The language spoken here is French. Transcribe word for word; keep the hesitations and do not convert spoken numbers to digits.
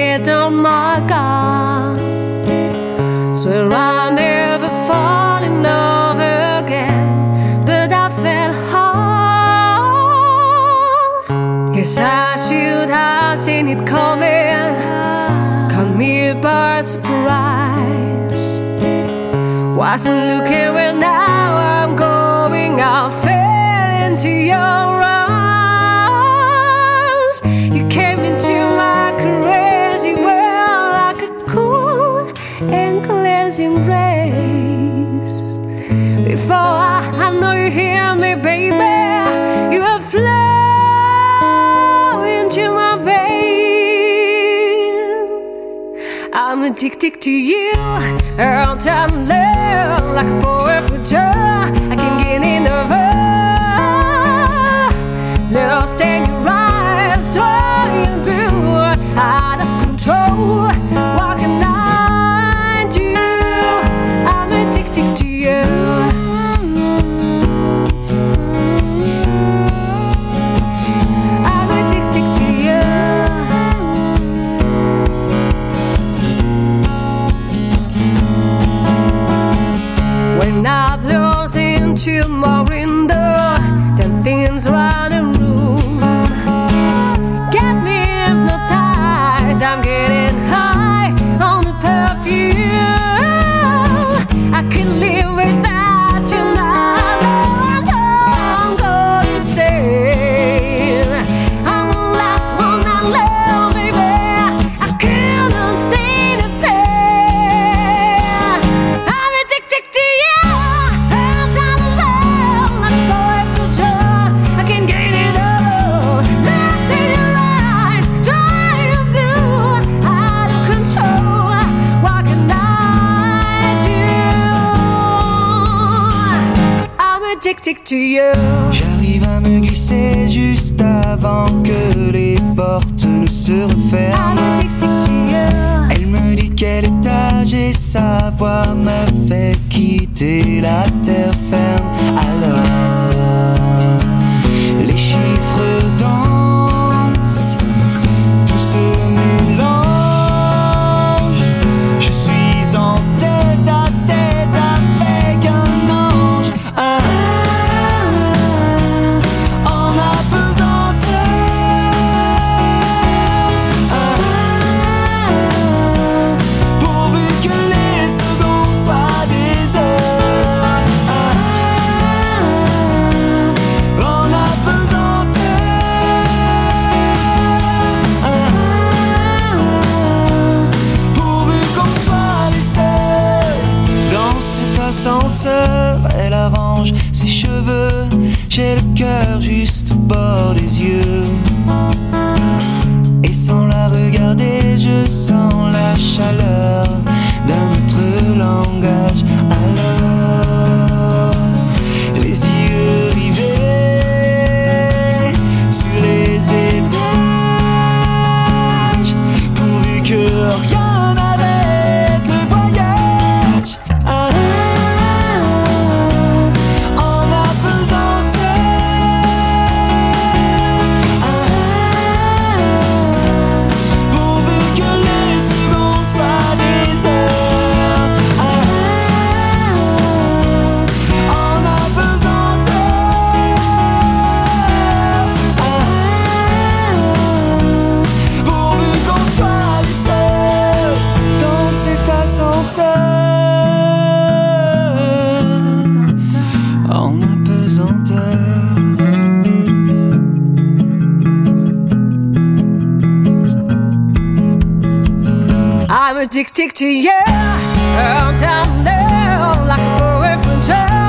it on my God. Swear I'll never fall in love again, but I fell hard. Yes, I should have seen it coming, caught me by surprise. Wasn't looking where now I'm going, I fell into your arms. You came into my crazy world like a cool and cleansing rays. Before I, I know you hear me, baby, you will flow into my veins. I'm addicted to you, all time love, like a powerful drug. I can't get enough of lost in your eyes, all you do, out of control. What can I do? I'm addicted to you. I'm addicted to you. When I blows into my window, then things run a room. Get me hypnotized, I'm getting high on the perfume. I can't live without you now. I'm going insane. I'm the last one I love, baby. I couldn't stay the pain. I'm addicted to you. I'm down alone like a boy for joy. I can't get it all. Lost in your eyes, trying to go out of control. What can I do? I'm addicted to you. J'arrive à me glisser juste avant que les portes ne se I'm referment. addicted to you. Elle me dit quel étage et sa voix me fait quitter la terre ferme. Alors, les chiffres dansent, tout se mélange. Je suis en tête à tête avec un ange. Ah, en apesanteur. Ah, pourvu que les secondes soient des heures. Ah, en apesanteur. Ah, pourvu qu'on soit les seuls. Dans cet ascenseur, elle arrange ses cheveux. J'ai le cœur juste au bord des yeux. Et sans la regarder, je sens la chaleur d'un autre langage. Alors, les yeux rivés sur les étages, pourvu que rien n'arrête le voyage. Ah, en apesanteur. Ah, pourvu que les secondes soient des heures. Ah, en apesanteur. Ah, pourvu qu'on soit les seuls dans cet ascenseur. En apesanteur. I'm addicted to you. I'm down there like a boy from Turkey.